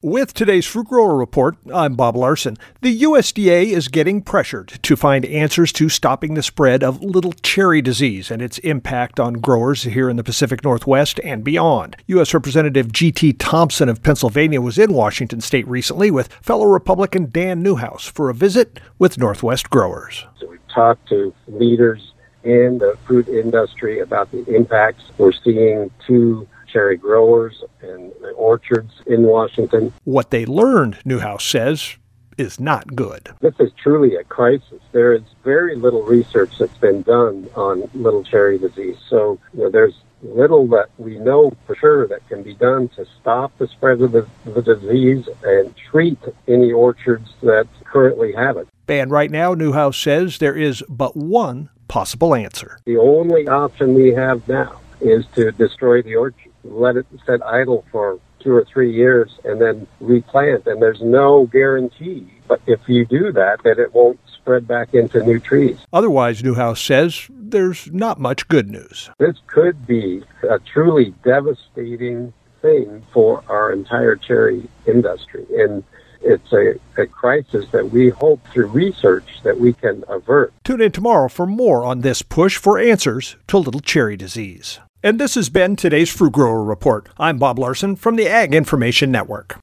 With today's Fruit Grower Report, I'm Bob Larson. The USDA is getting pressured to find answers to stopping the spread of little cherry disease and its impact on growers here in the Pacific Northwest and beyond. U.S. Representative G.T. Thompson of Pennsylvania was in Washington State recently with fellow Republican Dan Newhouse for a visit with Northwest growers. So we've talked to leaders in the fruit industry about the impacts we're seeing to cherry growers and the orchards in Washington. What they learned, Newhouse says, is not good. This is truly a crisis. There is very little research that's been done on little cherry disease. So there's little that we know for sure that can be done to stop the spread of the disease and treat any orchards that currently have it. And right now, Newhouse says there is but one possible answer. The only option we have now is to destroy the orchard, let it sit idle for 2 or 3 years, and then replant. And there's no guarantee, but if you do that it won't spread back into new trees. Otherwise, Newhouse says there's not much good news. This could be a truly devastating thing for our entire cherry industry. And it's a crisis that we hope through research that we can avert. Tune in tomorrow for more on this push for answers to little cherry disease. And this has been today's Fruit Grower Report. I'm Bob Larson from the Ag Information Network.